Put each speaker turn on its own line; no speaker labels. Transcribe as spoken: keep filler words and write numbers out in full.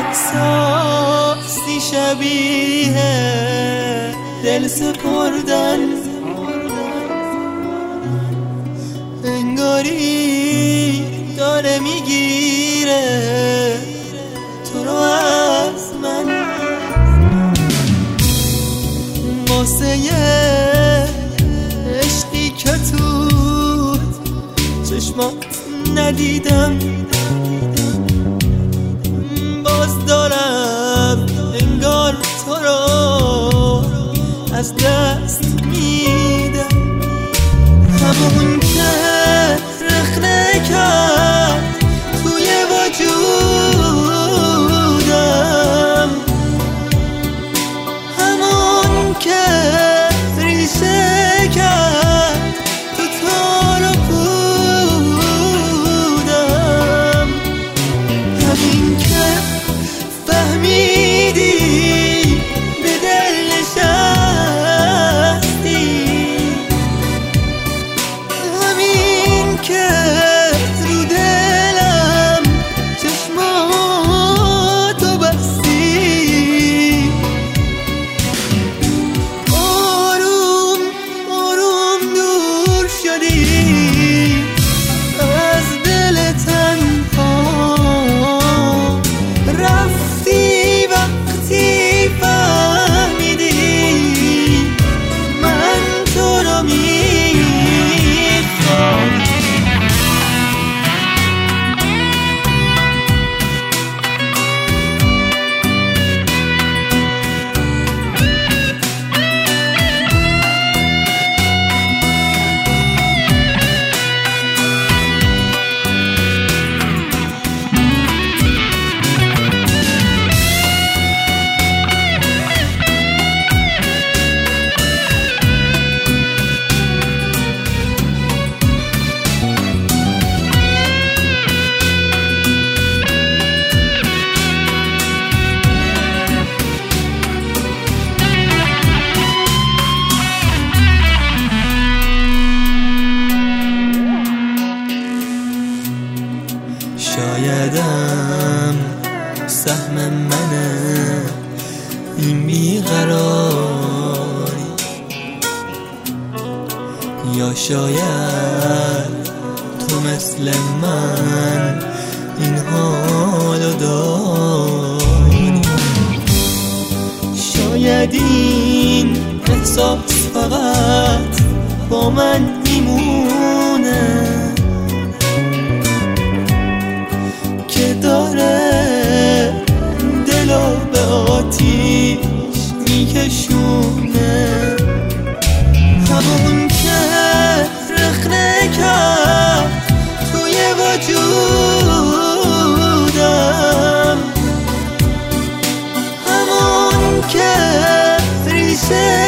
احساسی شبیه دل سپردن، انگاری داره میگیره تو رو از من. واسه یه عشقی که تو چشمات ندیدم، باز دارم انگار تو رو از دست میدم. همون که رخنه کرد توی وجودم، همون که ریشه کرد تو تار و پودم، همین که فهمیدی به دل نشستی، همین که رو دلم چشماتو بستی. آروم آروم دور شدی از دل تنها، رفتی وقتی فهمیدی من تو رو میخوام. شایدم سهم منه این بیقراری، یا شاید تو مثل من این حالو داری. شاید این احساس فقط با من میمونه که داره دلو به آتیش میکشونه. همون که رخنه کرد توی وجودم، همون که ریشه